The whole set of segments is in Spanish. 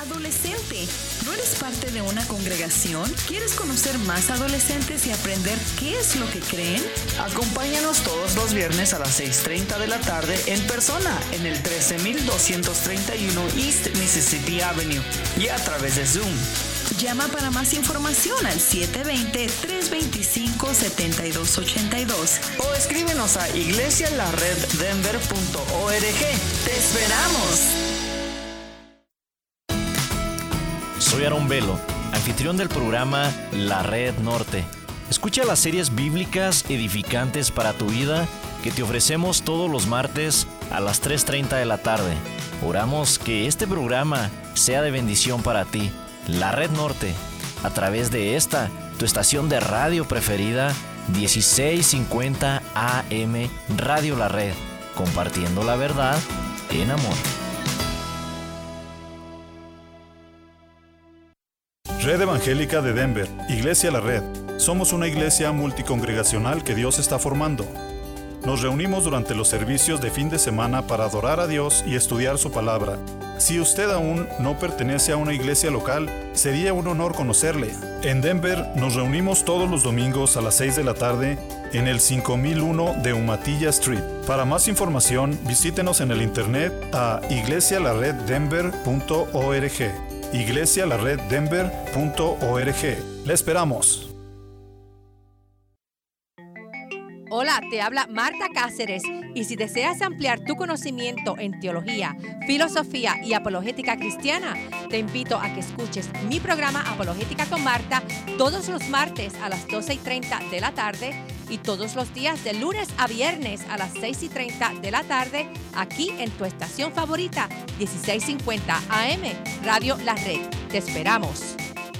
Adolescente, ¿no eres parte de una congregación? ¿Quieres conocer más adolescentes y aprender qué es lo que creen? Acompáñanos todos los viernes a las 6:30 de la tarde en persona en el 13231 East Mississippi Avenue y a través de Zoom. Llama para más información al 720-325-7282 o escríbenos a iglesialareddenver.org. ¡Te esperamos! Soy Aaron Velo, anfitrión del programa La Red Norte. Escucha las series bíblicas edificantes para tu vida que te ofrecemos todos los martes a las 3:30 de la tarde. Oramos que este programa sea de bendición para ti. La Red Norte, a través de esta, tu estación de radio preferida, 1650 AM Radio La Red, compartiendo la verdad en amor. Red Evangélica de Denver, Iglesia La Red. Somos una iglesia multicongregacional que Dios está formando. Nos reunimos durante los servicios de fin de semana para adorar a Dios y estudiar su palabra. Si usted aún no pertenece a una iglesia local, sería un honor conocerle. En Denver nos reunimos todos los domingos a las 6 de la tarde en el 5001 de Umatilla Street. Para más información, visítenos en el internet a iglesialareddenver.org. iglesialareddenver.org. ¡Le esperamos! Hola, te habla Marta Cáceres y si deseas ampliar tu conocimiento en teología, filosofía y apologética cristiana, te invito a que escuches mi programa Apologética con Marta todos los martes a las 12:30 de la tarde y todos los días de lunes a viernes a las 6:30 de la tarde aquí en tu estación favorita 1650 AM Radio La Red. Te esperamos.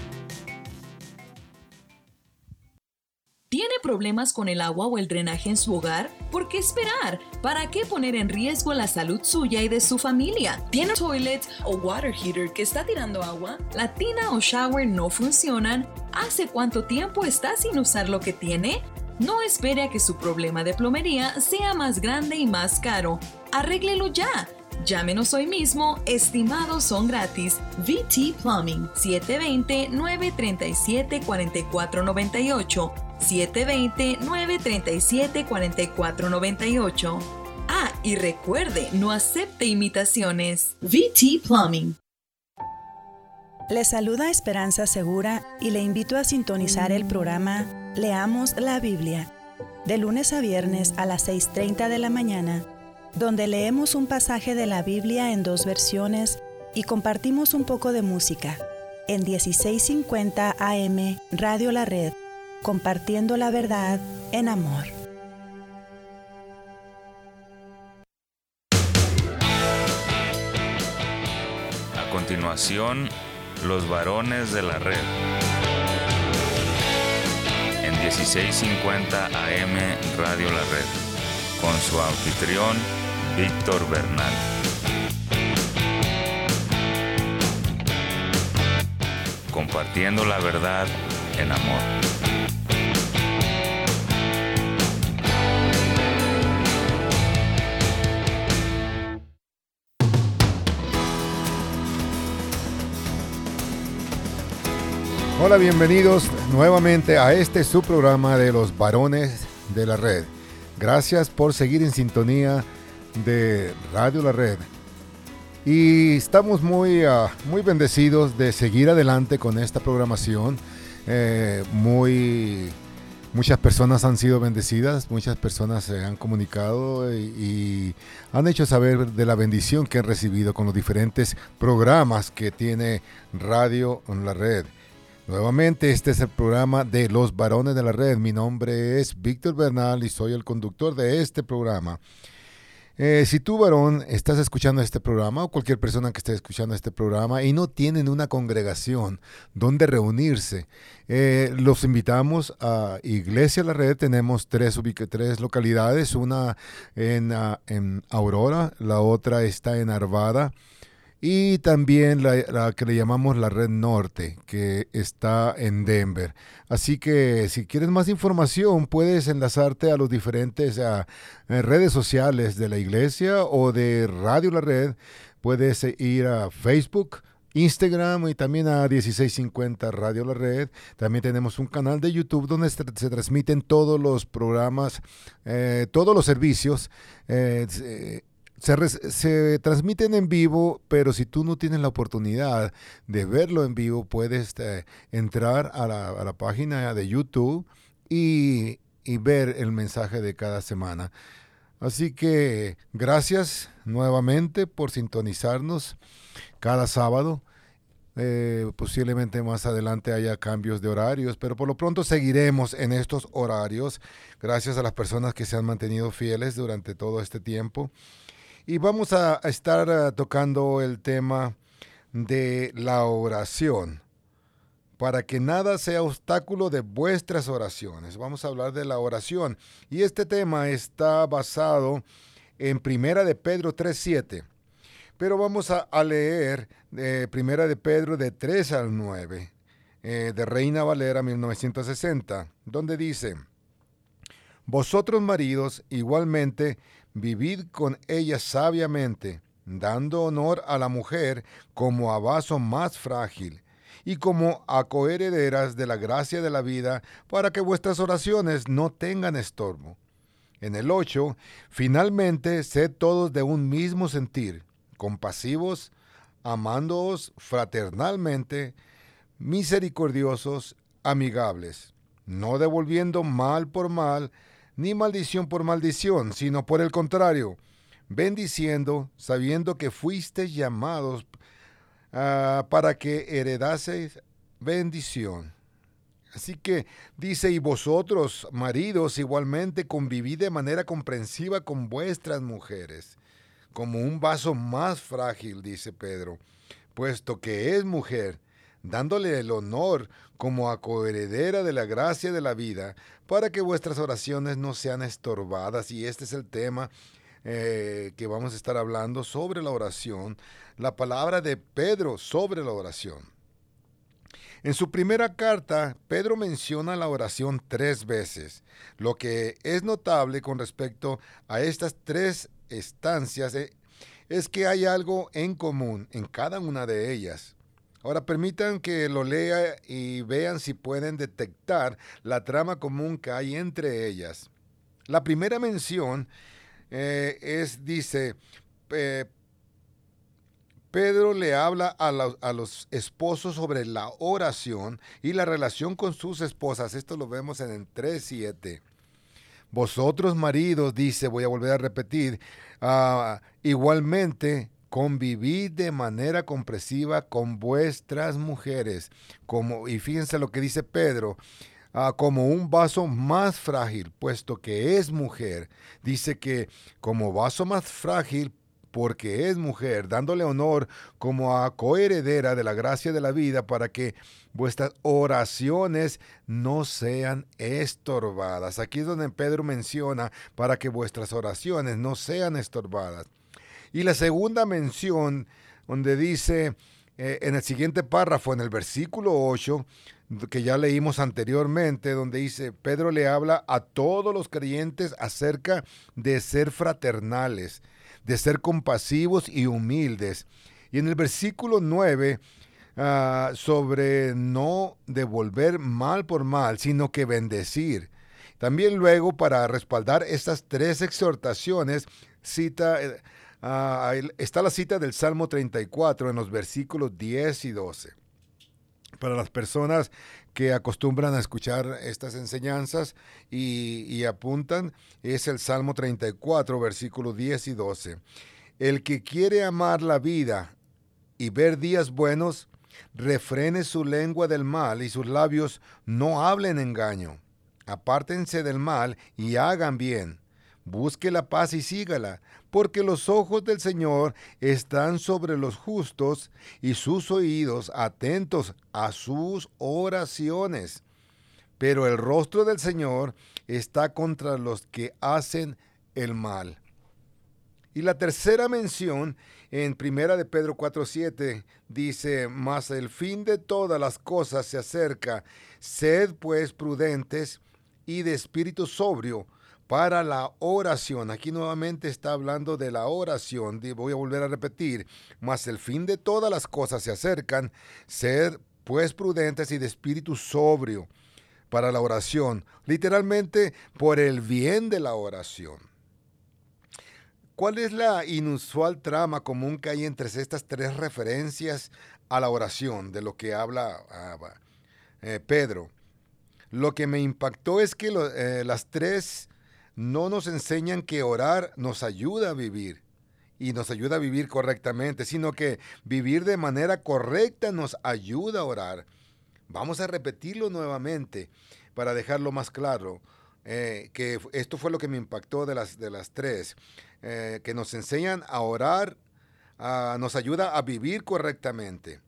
¿Tiene problemas con el agua o el drenaje en su hogar? ¿Por qué esperar? ¿Para qué poner en riesgo la salud suya y de su familia? ¿Tiene un toilet o water heater que está tirando agua? ¿La tina o shower no funcionan? ¿Hace cuánto tiempo está sin usar lo que tiene? No espere a que su problema de plomería sea más grande y más caro. Arréglelo ya. Llámenos hoy mismo, estimados son gratis. VT Plumbing, 720-937-4498. 720-937-4498. Ah, y recuerde, no acepte imitaciones. VT Plumbing. Le saluda Esperanza Segura y le invito a sintonizar el programa Leamos la Biblia, de lunes a viernes a las 6:30 de la mañana, donde leemos un pasaje de la Biblia en 2 versiones y compartimos un poco de música, en 1650 AM Radio La Red, compartiendo la verdad en amor. A continuación, los varones de la red. En 1650 AM Radio La Red, con su anfitrión, Víctor Bernal. Compartiendo la verdad en amor. Hola, bienvenidos nuevamente a este subprograma de los varones de la red. Gracias por seguir en sintonía de Radio La Red. Y estamos muy bendecidos de seguir adelante con esta programación. Muchas personas han sido bendecidas, muchas personas se han comunicado y han hecho saber de la bendición que han recibido con los diferentes programas que tiene Radio La Red. Nuevamente, este es el programa de los varones de la red. Mi nombre es Víctor Bernal y soy el conductor de este programa. Si tú, varón, estás escuchando este programa o cualquier persona que esté escuchando este programa y no tienen una congregación donde reunirse, los invitamos a Iglesia La Red. Tenemos tres localidades, una en Aurora, la otra está en Arvada, y también la que le llamamos la Red Norte, que está en Denver. Así que si quieres más información, puedes enlazarte a los diferentes redes sociales de la iglesia o de Radio La Red. Puedes ir a Facebook, Instagram y también a 1650 Radio La Red. También tenemos un canal de YouTube donde se transmiten todos los programas, todos los servicios. Se transmiten en vivo, pero si tú no tienes la oportunidad de verlo en vivo, puedes entrar a la página de YouTube y ver el mensaje de cada semana. Así que gracias nuevamente por sintonizarnos cada sábado. Posiblemente más adelante haya cambios de horarios, pero por lo pronto seguiremos en estos horarios. Gracias a las personas que se han mantenido fieles durante todo este tiempo. Y vamos a estar tocando el tema de la oración, para que nada sea obstáculo de vuestras oraciones. Vamos a hablar de la oración. Y este tema está basado en 1 de Pedro 3:7. Pero vamos a leer 1 de Pedro de 3 al 9, de Reina Valera 1960, donde dice: Vosotros maridos igualmente vivid con ella sabiamente, dando honor a la mujer como a vaso más frágil, y como a coherederas de la gracia de la vida, para que vuestras oraciones no tengan estorbo. En el 8, finalmente, sed todos de un mismo sentir, compasivos, amándoos fraternalmente, misericordiosos, amigables, no devolviendo mal por mal, ni maldición por maldición, sino por el contrario, bendiciendo, sabiendo que fuisteis llamados para que heredaseis bendición. Así que dice: y vosotros, maridos, igualmente convivid de manera comprensiva con vuestras mujeres, como un vaso más frágil, dice Pedro, puesto que es mujer, dándole el honor como a coheredera de la gracia de la vida, para que vuestras oraciones no sean estorbadas. Y este es el tema que vamos a estar hablando sobre la oración, la palabra de Pedro sobre la oración. En su primera carta, Pedro menciona la oración 3 veces. Lo que es notable con respecto a estas 3 estancias es que hay algo en común en cada una de ellas. Ahora permitan que lo lea y vean si pueden detectar la trama común que hay entre ellas. La primera mención dice, Pedro le habla a los esposos sobre la oración y la relación con sus esposas. Esto lo vemos en el 3:7. Vosotros maridos, dice, voy a volver a repetir, igualmente convivid de manera comprensiva con vuestras mujeres, y fíjense lo que dice Pedro, como un vaso más frágil, puesto que es mujer. Dice que como vaso más frágil, porque es mujer, dándole honor como a coheredera de la gracia de la vida, para que vuestras oraciones no sean estorbadas. Aquí es donde Pedro menciona para que vuestras oraciones no sean estorbadas. Y la segunda mención, donde dice en el siguiente párrafo, en el versículo 8, que ya leímos anteriormente, donde dice, Pedro le habla a todos los creyentes acerca de ser fraternales, de ser compasivos y humildes. Y en el versículo 9, sobre no devolver mal por mal, sino que bendecir. También luego, para respaldar estas 3 exhortaciones, está la cita del Salmo 34 en los versículos 10 y 12. Para las personas que acostumbran a escuchar estas enseñanzas y apuntan, es el Salmo 34, versículos 10 y 12. El que quiere amar la vida y ver días buenos, refrene su lengua del mal y sus labios no hablen engaño. Apártense del mal y hagan bien. Busque la paz y sígala, porque los ojos del Señor están sobre los justos y sus oídos atentos a sus oraciones. Pero el rostro del Señor está contra los que hacen el mal. Y la tercera mención en 1 de Pedro 4:7 dice, mas el fin de todas las cosas se acerca, sed pues prudentes y de espíritu sobrio, para la oración. Aquí nuevamente está hablando de la oración. Voy a volver a repetir. Mas el fin de todas las cosas se acercan. Ser pues prudentes y de espíritu sobrio para la oración. Literalmente, por el bien de la oración. ¿Cuál es la inusual trama común que hay entre estas tres referencias a la oración de lo que habla Pedro? Lo que me impactó es que las tres no nos enseñan que orar nos ayuda a vivir y nos ayuda a vivir correctamente, sino que vivir de manera correcta nos ayuda a orar. Vamos a repetirlo nuevamente para dejarlo más claro, que esto fue lo que me impactó de las tres, que nos enseñan a orar, nos ayuda a vivir correctamente.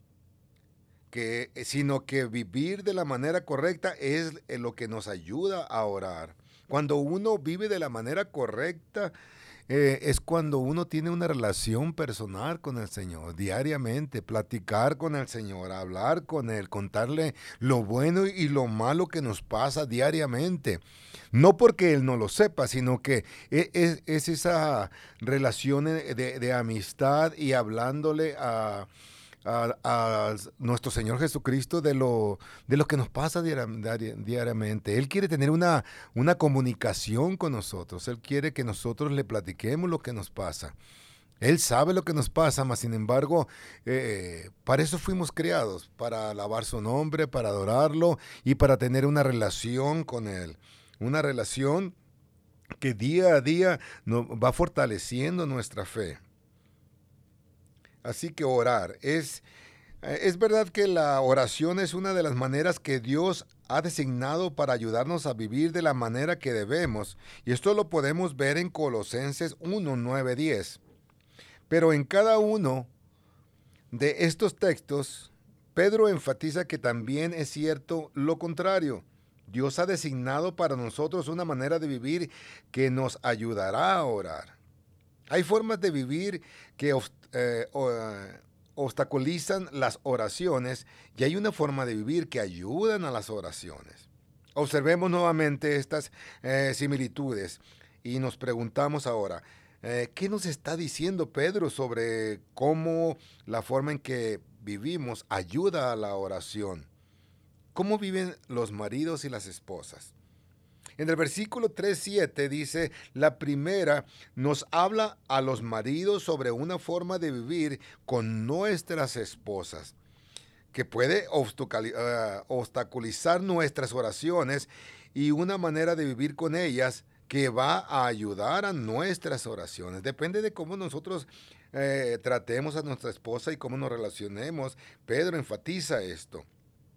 Sino que vivir de la manera correcta es lo que nos ayuda a orar. Cuando uno vive de la manera correcta, es cuando uno tiene una relación personal con el Señor, diariamente, platicar con el Señor, hablar con Él, contarle lo bueno y lo malo que nos pasa diariamente. No porque Él no lo sepa, sino que es esa relación de amistad y hablándole a nuestro Señor Jesucristo de lo que nos pasa diariamente. Él quiere tener una comunicación con nosotros. Él quiere que nosotros le platiquemos lo que nos pasa. Él sabe lo que nos pasa, mas sin embargo, para eso fuimos creados, para alabar su nombre, para adorarlo y para tener una relación con Él. Una relación que día a día nos va fortaleciendo nuestra fe. Así que orar, es verdad que la oración es una de las maneras que Dios ha designado para ayudarnos a vivir de la manera que debemos. Y esto lo podemos ver en Colosenses 1, 9, 10. Pero en cada uno de estos textos, Pedro enfatiza que también es cierto lo contrario. Dios ha designado para nosotros una manera de vivir que nos ayudará a orar. Hay formas de vivir que obstaculizan las oraciones y hay una forma de vivir que ayudan a las oraciones. Observemos nuevamente estas similitudes y nos preguntamos ahora, ¿qué nos está diciendo Pedro sobre cómo la forma en que vivimos ayuda a la oración? ¿Cómo viven los maridos y las esposas? En el versículo 3:7 dice, la primera nos habla a los maridos sobre una forma de vivir con nuestras esposas, que puede obstaculizar nuestras oraciones y una manera de vivir con ellas que va a ayudar a nuestras oraciones. Depende de cómo nosotros tratemos a nuestra esposa y cómo nos relacionemos. Pedro enfatiza esto.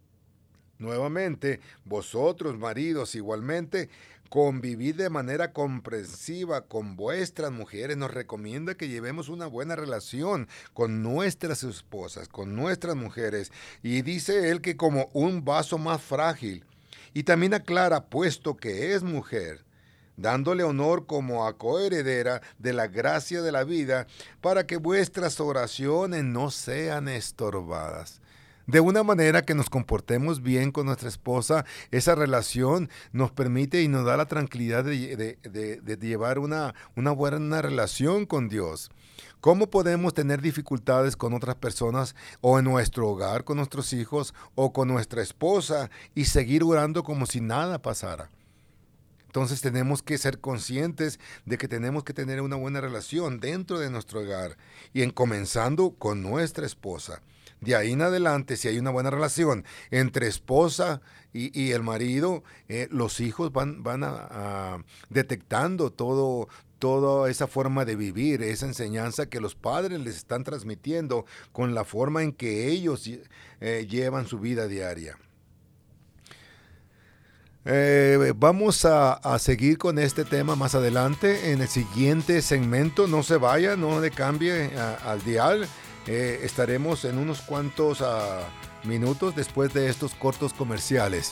Nuevamente, vosotros, maridos, igualmente, convivid de manera comprensiva con vuestras mujeres. Nos recomienda que llevemos una buena relación con nuestras esposas, con nuestras mujeres. Y dice él que como un vaso más frágil. Y también aclara, puesto que es mujer, dándole honor como a coheredera de la gracia de la vida, para que vuestras oraciones no sean estorbadas. De una manera que nos comportemos bien con nuestra esposa, esa relación nos permite y nos da la tranquilidad de llevar una buena relación con Dios. ¿Cómo podemos tener dificultades con otras personas o en nuestro hogar, con nuestros hijos o con nuestra esposa y seguir orando como si nada pasara? Entonces tenemos que ser conscientes de que tenemos que tener una buena relación dentro de nuestro hogar y comenzando con nuestra esposa. De ahí en adelante, si hay una buena relación entre esposa y el marido, los hijos van detectando toda esa forma de vivir, esa enseñanza que los padres les están transmitiendo con la forma en que ellos llevan su vida diaria. Vamos a seguir con este tema más adelante en el siguiente segmento. No se vaya, no le cambie al dial. Estaremos en unos cuantos minutos después de estos cortos comerciales.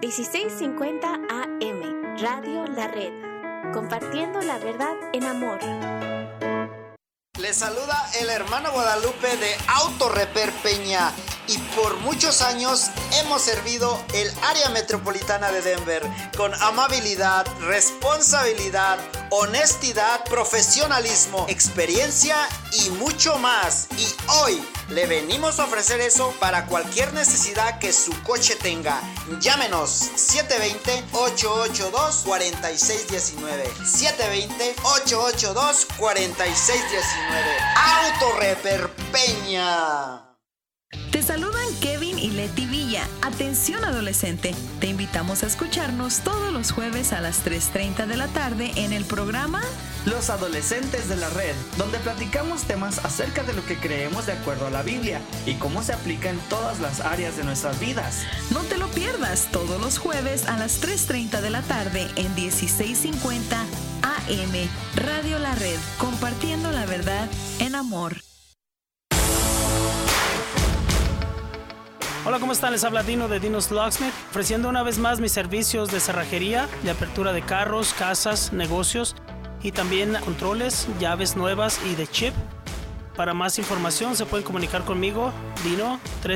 1650 AM, Radio La Red, compartiendo la verdad en amor. Les saluda el hermano Guadalupe de Autoreper Peña y por muchos años hemos servido el área metropolitana de Denver con amabilidad, responsabilidad, honestidad, profesionalismo, experiencia y mucho más. Y hoy le venimos a ofrecer eso para cualquier necesidad que su coche tenga. Llámenos 720-882-4619. 720-882-4619. Autoreper Peña. Te saludan Kevin y Leti Villa. Atención adolescente, te invitamos a escucharnos todos los jueves a las 3:30 de la tarde en el programa Los Adolescentes de la Red, donde platicamos temas acerca de lo que creemos de acuerdo a la Biblia y cómo se aplica en todas las áreas de nuestras vidas. No te lo pierdas todos los jueves a las 3:30 de la tarde en 1650 AM, Radio La Red, compartiendo la verdad en amor. Hola, ¿cómo están? Les habla Dino de Dino's Locksmith, ofreciendo una vez más mis servicios de cerrajería, de apertura de carros, casas, negocios y también controles, llaves nuevas y de chip. Para más información se pueden comunicar conmigo, Dino,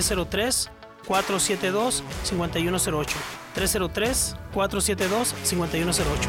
303-472-5108. 303-472-5108.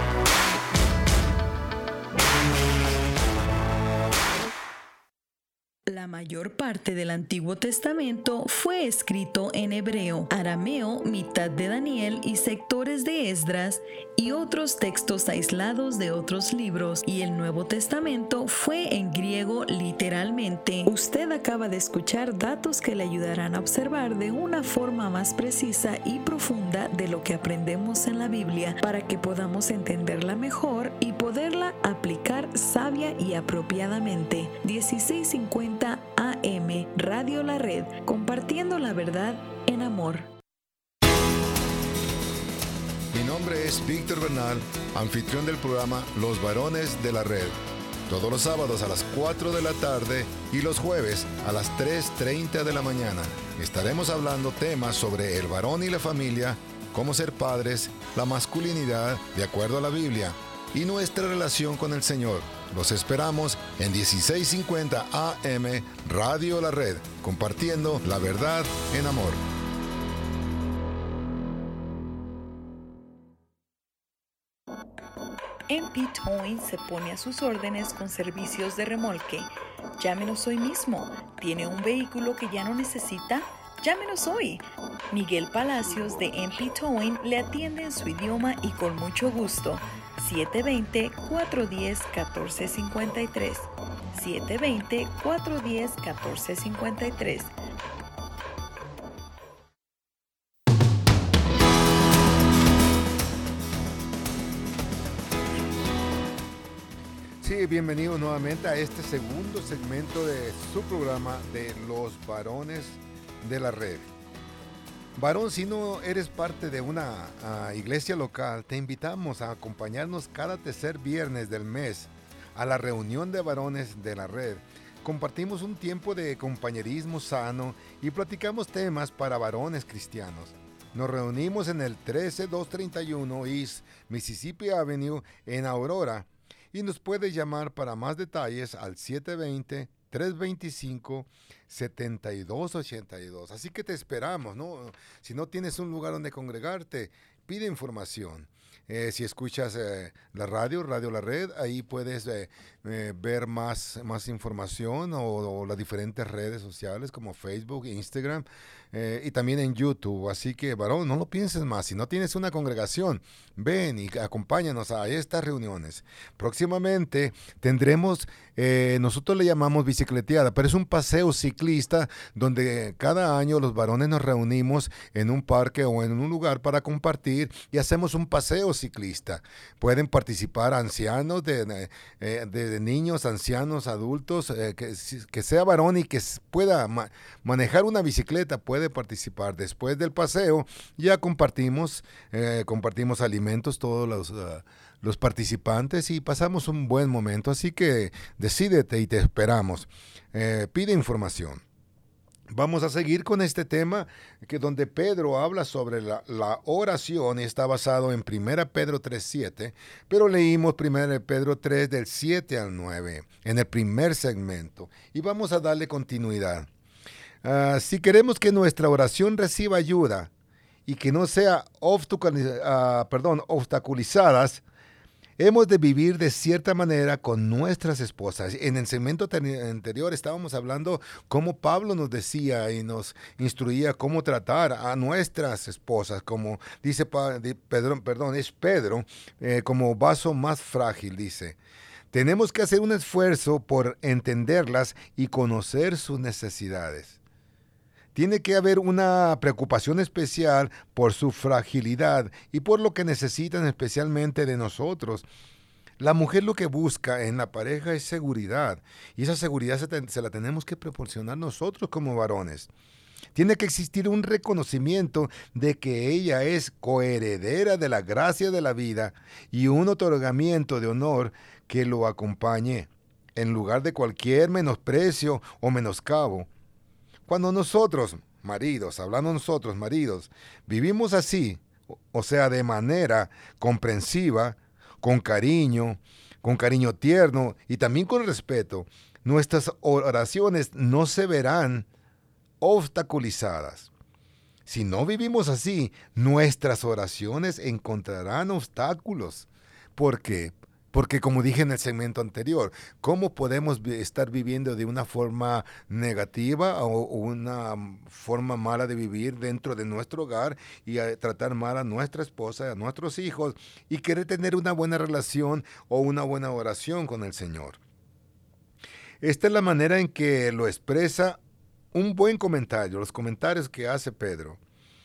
La mayor parte del Antiguo Testamento fue escrito en hebreo, arameo, mitad de Daniel y sectores de Esdras y otros textos aislados de otros libros, y el Nuevo Testamento fue en griego literalmente. Usted acaba de escuchar datos que le ayudarán a observar de una forma más precisa y profunda de lo que aprendemos en la Biblia, para que podamos entenderla mejor y poderla aplicar sabia y apropiadamente. 1650 AM, Radio La Red, compartiendo la verdad en amor. Mi nombre es Víctor Bernal, anfitrión del programa Los Varones de la Red. Todos los sábados a las 4 de la tarde y los jueves a las 3:30 de la mañana. Estaremos hablando temas sobre el varón y la familia, cómo ser padres, la masculinidad de acuerdo a la Biblia y nuestra relación con el Señor. Los esperamos en 1650 AM, Radio La Red, compartiendo la verdad en amor. MP Towing se pone a sus órdenes con servicios de remolque. Llámenos hoy mismo. ¿Tiene un vehículo que ya no necesita? Llámenos hoy. Miguel Palacios de MP Towing le atiende en su idioma y con mucho gusto. 720-410-1453. 720-410-1453. Sí, bienvenidos nuevamente a este segundo segmento de su programa de Los Varones de la Red. Varón, si no eres parte de una iglesia local, te invitamos a acompañarnos cada tercer viernes del mes a la reunión de varones de la red. Compartimos un tiempo de compañerismo sano y platicamos temas para varones cristianos. Nos reunimos en el 13231 East Mississippi Avenue en Aurora y nos puedes llamar para más detalles al 720-325-7282. Así que te esperamos, ¿no? Si no tienes un lugar donde congregarte, pide información. Si escuchas la radio La Red, ahí puedes ver más información o las diferentes redes sociales como Facebook, Instagram y también en YouTube. Así que, varón, no lo pienses más. Si no tienes una congregación, ven y acompáñanos a estas reuniones. Próximamente tendremos, nosotros le llamamos bicicleteada, pero es un paseo ciclista donde cada año los varones nos reunimos en un parque o en un lugar para compartir y hacemos un paseo ciclista. Pueden participar ancianos, de niños, ancianos, adultos, que sea varón y que pueda manejar una bicicleta, puede participar. Después del paseo ya compartimos alimentos todos los participantes y pasamos un buen momento. Así que decídete y te esperamos. Pide información. Vamos a seguir con este tema donde Pedro habla sobre la oración y está basado en 1 Pedro 3:7, pero leímos 1 Pedro 3 del 7 al 9 en el primer segmento y vamos a darle continuidad. Si queremos que nuestra oración reciba ayuda y que no sea obstaculizadas, hemos de vivir de cierta manera con nuestras esposas. En el segmento anterior estábamos hablando cómo Pablo nos decía y nos instruía cómo tratar a nuestras esposas, como dice Pedro, como vaso más frágil, dice. Tenemos que hacer un esfuerzo por entenderlas y conocer sus necesidades. Tiene que haber una preocupación especial por su fragilidad y por lo que necesitan especialmente de nosotros. La mujer lo que busca en la pareja es seguridad y esa seguridad se la tenemos que proporcionar nosotros como varones. Tiene que existir un reconocimiento de que ella es coheredera de la gracia de la vida y un otorgamiento de honor que lo acompañe, en lugar de cualquier menosprecio o menoscabo. Cuando nosotros, maridos, vivimos así, o sea, de manera comprensiva, con cariño tierno y también con respeto, nuestras oraciones no se verán obstaculizadas. Si no vivimos así, nuestras oraciones encontrarán obstáculos. ¿Por qué? Porque como dije en el segmento anterior, ¿cómo podemos estar viviendo de una forma negativa o una forma mala de vivir dentro de nuestro hogar y tratar mal a nuestra esposa, a nuestros hijos y querer tener una buena relación o una buena oración con el Señor? Esta es la manera en que lo expresa un buen comentario, los comentarios que hace Pedro.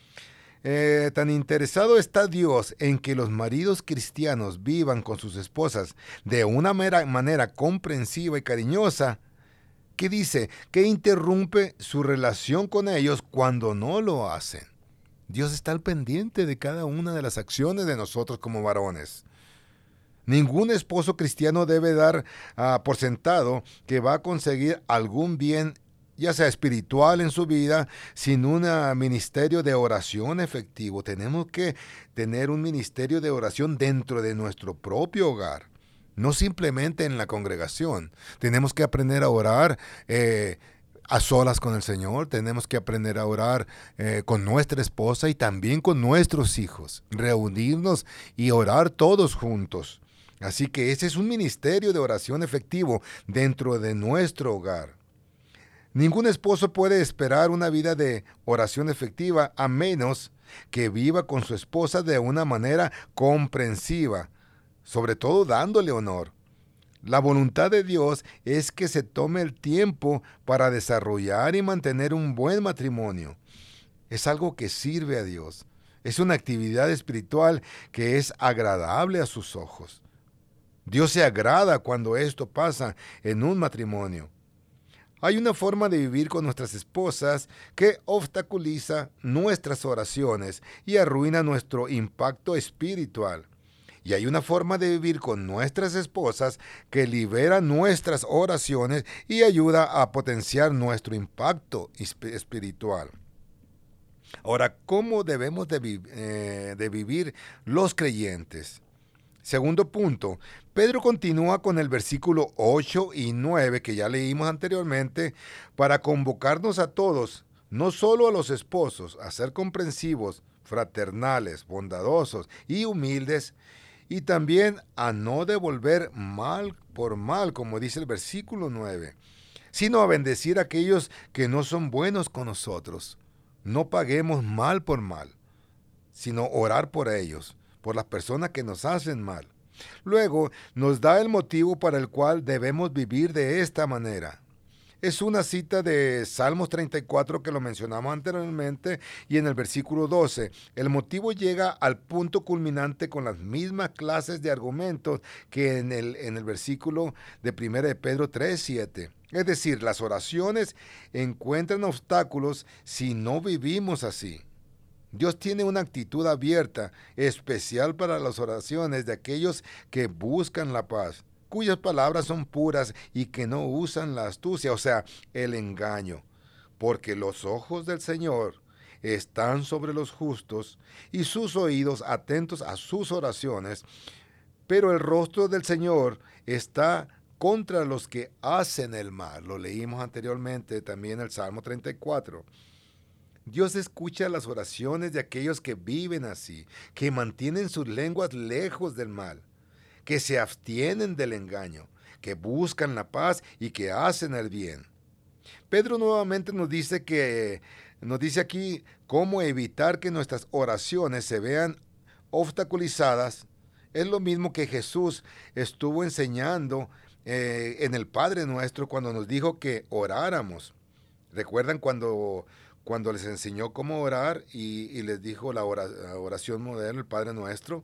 Tan interesado está Dios en que los maridos cristianos vivan con sus esposas de una manera comprensiva y cariñosa, que dice que interrumpe su relación con ellos cuando no lo hacen. Dios está al pendiente de cada una de las acciones de nosotros como varones. Ningún esposo cristiano debe dar por sentado que va a conseguir algún bien, ya sea espiritual en su vida, sin un ministerio de oración efectivo. Tenemos que tener un ministerio de oración dentro de nuestro propio hogar, no simplemente en la congregación. Tenemos que aprender a orar a solas con el Señor, tenemos que aprender a orar con nuestra esposa y también con nuestros hijos, reunirnos y orar todos juntos. Así que ese es un ministerio de oración efectivo dentro de nuestro hogar. Ningún esposo puede esperar una vida de oración efectiva a menos que viva con su esposa de una manera comprensiva, sobre todo dándole honor. La voluntad de Dios es que se tome el tiempo para desarrollar y mantener un buen matrimonio. Es algo que sirve a Dios. Es una actividad espiritual que es agradable a sus ojos. Dios se agrada cuando esto pasa en un matrimonio. Hay una forma de vivir con nuestras esposas que obstaculiza nuestras oraciones y arruina nuestro impacto espiritual. Y hay una forma de vivir con nuestras esposas que libera nuestras oraciones y ayuda a potenciar nuestro impacto espiritual. Ahora, ¿cómo debemos de vivir los creyentes? Segundo punto, Pedro continúa con el versículo 8 y 9 que ya leímos anteriormente para convocarnos a todos, no solo a los esposos, a ser comprensivos, fraternales, bondadosos y humildes, y también a no devolver mal por mal, como dice el versículo 9, sino a bendecir a aquellos que no son buenos con nosotros. No paguemos mal por mal, sino orar por ellos, por las personas que nos hacen mal. Luego nos da el motivo para el cual debemos vivir de esta manera. Es una cita de Salmos 34 que lo mencionamos anteriormente y en el versículo 12. El motivo llega al punto culminante con las mismas clases de argumentos que en el versículo de 1 de Pedro 3:7. Es decir, las oraciones encuentran obstáculos si no vivimos así. Dios tiene una actitud abierta, especial para las oraciones de aquellos que buscan la paz, cuyas palabras son puras y que no usan la astucia, o sea, el engaño. porque los ojos del Señor están sobre los justos y sus oídos atentos a sus oraciones, pero el rostro del Señor está contra los que hacen el mal. Lo leímos anteriormente también en el Salmo 34. Dios escucha las oraciones de aquellos que viven así, que mantienen sus lenguas lejos del mal, que se abstienen del engaño, que buscan la paz y que hacen el bien. Pedro nuevamente nos dice aquí cómo evitar que nuestras oraciones se vean obstaculizadas. Es lo mismo que Jesús estuvo enseñando en el Padre Nuestro cuando nos dijo que oráramos. ¿Recuerdan cuando les enseñó cómo orar y les dijo la oración moderna, el Padre Nuestro?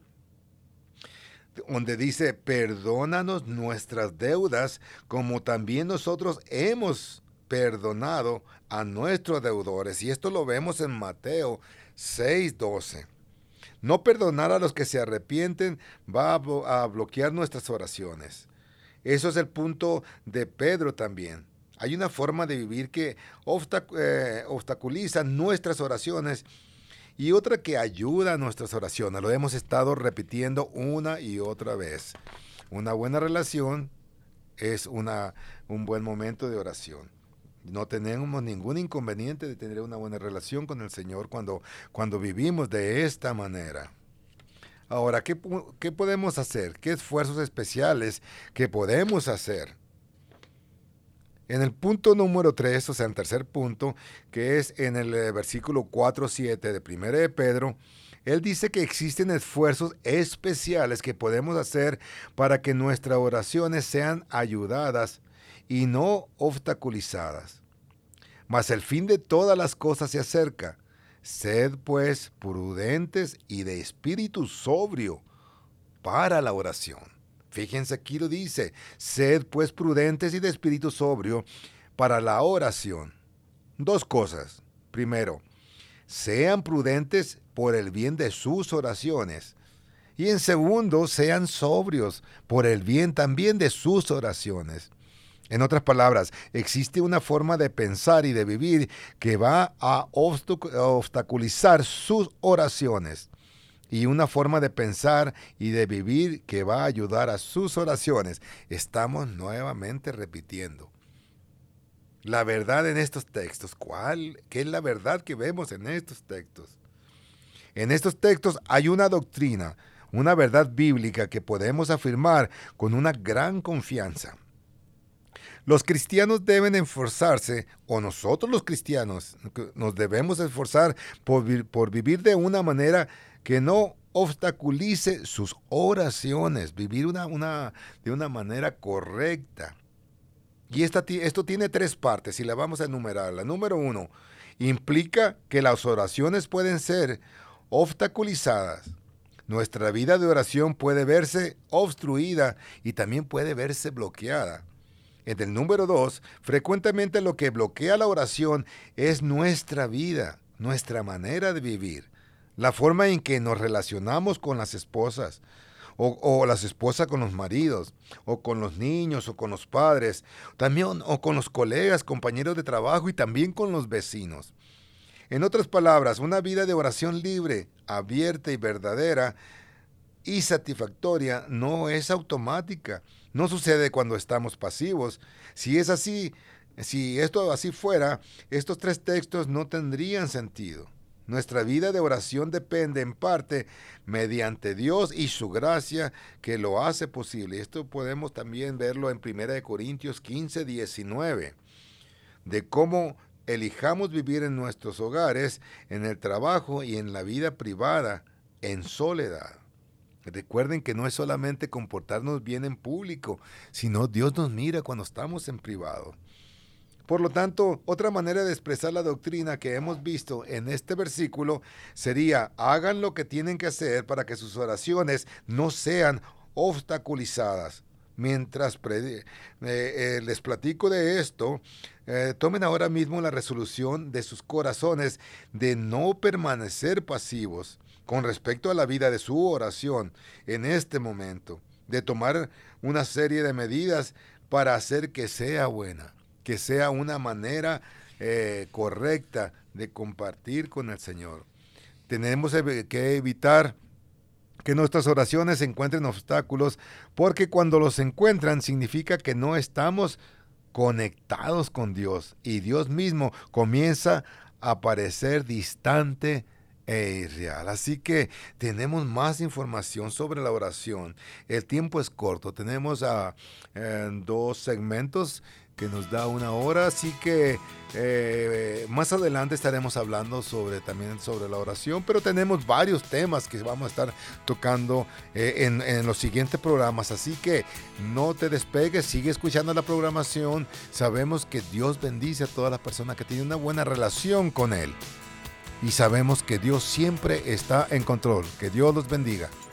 Donde dice, perdónanos nuestras deudas como también nosotros hemos perdonado a nuestros deudores. Y esto lo vemos en Mateo 6:12. No perdonar a los que se arrepienten va a bloquear nuestras oraciones. Eso es el punto de Pedro también. Hay una forma de vivir que obstaculiza nuestras oraciones y otra que ayuda a nuestras oraciones. Lo hemos estado repitiendo una y otra vez. Una buena relación es un buen momento de oración. No tenemos ningún inconveniente de tener una buena relación con el Señor cuando vivimos de esta manera. Ahora, ¿qué podemos hacer? ¿Qué esfuerzos especiales que podemos hacer? En el punto número 3, o sea, en el tercer punto, que es en el versículo 4-7 de 1 de Pedro, él dice que existen esfuerzos especiales que podemos hacer para que nuestras oraciones sean ayudadas y no obstaculizadas. Mas el fin de todas las cosas se acerca. Sed pues prudentes y de espíritu sobrio para la oración. Fíjense, aquí lo dice, sed pues prudentes y de espíritu sobrio para la oración. Dos cosas. Primero, sean prudentes por el bien de sus oraciones. Y en segundo, sean sobrios por el bien también de sus oraciones. En otras palabras, existe una forma de pensar y de vivir que va a obstaculizar sus oraciones y una forma de pensar y de vivir que va a ayudar a sus oraciones. Estamos nuevamente repitiendo la verdad en estos textos. ¿Qué es la verdad que vemos en estos textos? En estos textos hay una doctrina, una verdad bíblica que podemos afirmar con una gran confianza. Los cristianos deben esforzarse, o nosotros los cristianos nos debemos esforzar por vivir de una manera que no obstaculice sus oraciones, vivir de una manera correcta. Y esto tiene tres partes y la vamos a enumerar. La número 1 implica que las oraciones pueden ser obstaculizadas. Nuestra vida de oración puede verse obstruida y también puede verse bloqueada. En el número 2, frecuentemente lo que bloquea la oración es nuestra vida, nuestra manera de vivir, la forma en que nos relacionamos con las esposas, o las esposas con los maridos, o con los niños, o con los padres, también o con los colegas, compañeros de trabajo y también con los vecinos. En otras palabras, una vida de oración libre, abierta y verdadera y satisfactoria no es automática. No sucede cuando estamos pasivos. Si es así, si esto así fuera, estos tres textos no tendrían sentido. Nuestra vida de oración depende en parte mediante Dios y su gracia que lo hace posible. Esto podemos también verlo en 1 Corintios 15:19, de cómo elijamos vivir en nuestros hogares, en el trabajo y en la vida privada, en soledad. Recuerden que no es solamente comportarnos bien en público, sino Dios nos mira cuando estamos en privado. Por lo tanto, otra manera de expresar la doctrina que hemos visto en este versículo sería: hagan lo que tienen que hacer para que sus oraciones no sean obstaculizadas. Mientras les platico de esto, tomen ahora mismo la resolución de sus corazones de no permanecer pasivos con respecto a la vida de su oración en este momento, de tomar una serie de medidas para hacer que sea buena, que sea una manera correcta de compartir con el Señor. Tenemos que evitar que nuestras oraciones encuentren obstáculos, porque cuando los encuentran significa que no estamos conectados con Dios y Dios mismo comienza a parecer distante e irreal. Así que tenemos más información sobre la oración. El tiempo es corto. Tenemos 2 segmentos que nos da 1 hora, así que más adelante estaremos hablando también sobre la oración, pero tenemos varios temas que vamos a estar tocando en los siguientes programas, así que no te despegues, sigue escuchando la programación. Sabemos que Dios bendice a todas las personas que tienen una buena relación con Él, y sabemos que Dios siempre está en control. Que Dios los bendiga.